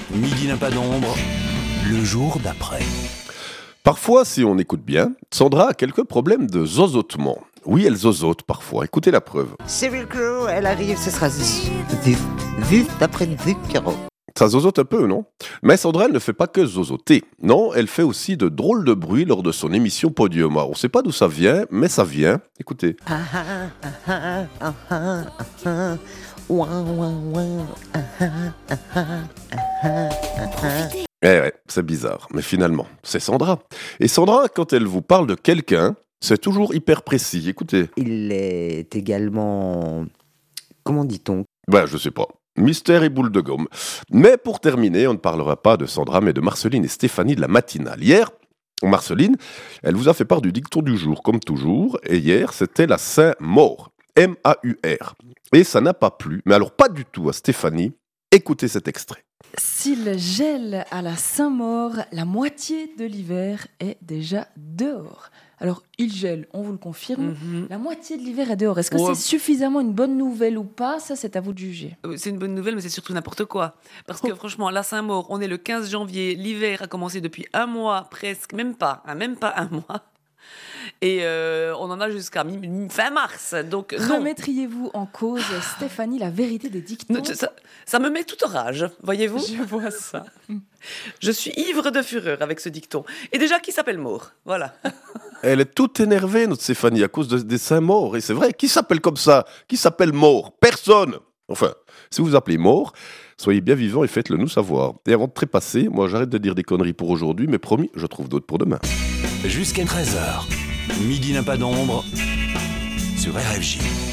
Midi n'a pas d'ombre, le jour d'après. Parfois, si on écoute bien, Sandra a quelques problèmes de zozotement. Oui, elle zozote parfois. Écoutez la preuve. Cyril Crow, elle arrive, ce sera juste après Caro. Ça zozote un peu, non? Mais Sandra, elle ne fait pas que zozoter. Non, elle fait aussi de drôles de bruits lors de son émission Podium. Alors, on ne sait pas d'où ça vient, mais ça vient. Écoutez. Eh ouais, c'est bizarre, mais finalement, c'est Sandra. Et Sandra, quand elle vous parle de quelqu'un, c'est toujours hyper précis. Écoutez. Il est également... Comment dit-on? Je sais pas. Mystère et boule de gomme. Mais pour terminer, on ne parlera pas de Sandra, mais de Marceline et Stéphanie de la matinale. Hier, Marceline, elle vous a fait part du dicton du jour, comme toujours. Et hier, c'était la Saint-Maur. M-A-U-R. Et ça n'a pas plu, mais alors pas du tout à Stéphanie. Écoutez cet extrait. S'il gèle à la Saint-Maur, la moitié de l'hiver est déjà dehors. Alors, il gèle, on vous le confirme. La moitié de l'hiver est dehors. Est-ce que c'est suffisamment une bonne nouvelle ou pas? Ça, c'est à vous de juger. C'est une bonne nouvelle, mais c'est surtout n'importe quoi. Parce que franchement, la Saint-Maur, on est le 15 janvier. L'hiver a commencé depuis un mois presque. Même pas un mois. Et on en a jusqu'à fin mars. Donc, non. Remettriez-vous en cause, Stéphanie, la vérité des dictons? Ça me met toute rage, voyez-vous. Je vois ça. Je suis ivre de fureur avec ce dicton. Et déjà, qui s'appelle Maur? Voilà. Elle est toute énervée, notre Stéphanie, à cause des Saint-Maur. Et c'est vrai, qui s'appelle comme ça? Qui s'appelle Maur? Personne. Enfin, si vous vous appelez Maur, soyez bien vivants et faites-le nous savoir. Et avant de trépasser, moi j'arrête de dire des conneries pour aujourd'hui, mais promis, je trouve d'autres pour demain. Jusqu'à 13h, Midi n'a pas d'ombre sur RFJ.